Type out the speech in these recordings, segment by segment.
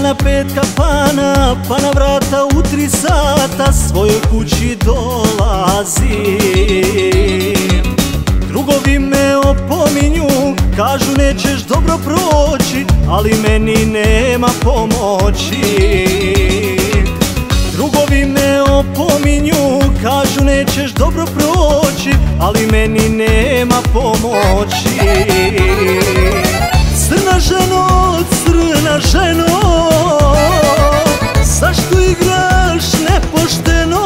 na 5 kafana, pa na vrata u 3 sata svojoj kući dolazim. Drugovi me opominju, kažu nećeš dobro proći, ali meni nema pomoći. Drugovi me opominju, kažu nećeš dobro proći, ali meni nema pomoći. Crna ženo, crna ženo, zašto igraš nepošteno?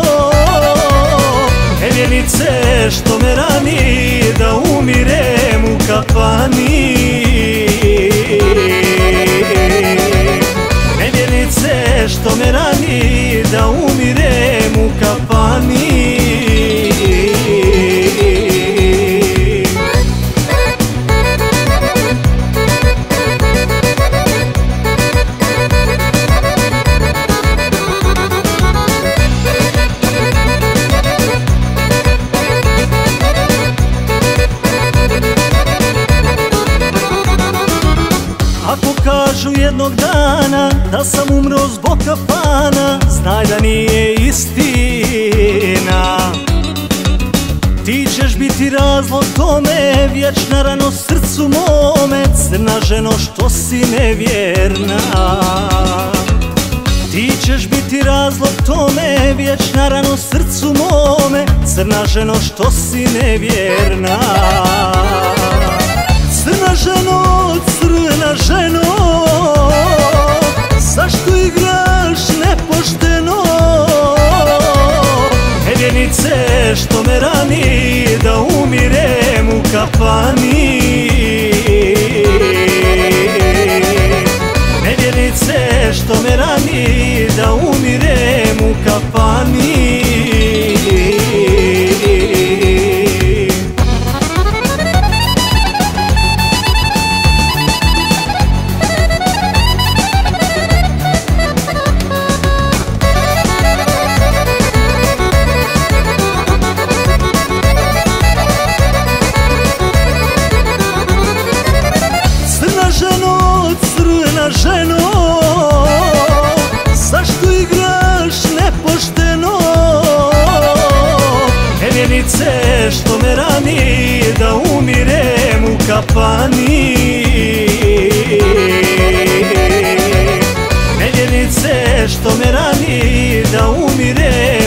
Nevjernice što me rani, da umirem u kafani. Nevjernice što me rani, da umirem u kafani. Ako kažu jednog dana da sam umro zbog kafana, znaj da nije istina. Ti ćeš biti razlog tome, vječna rano srcu mome, crna ženo što si nevjerna. Ti ćeš biti razlog tome, vječna rano srcu mome, crna ženo što si nevjerna. Crna ženo, crna ženo, zašto igraš nepošteno? Nevjernice što me rani, da umirem u kafani. Nevjernice što me rani, da umirem u kafani. Crna ženo, zašto igraš nepošteno? Nevjernice što me rani, da umirem u kafani. Nevjernice što me rani, da umirem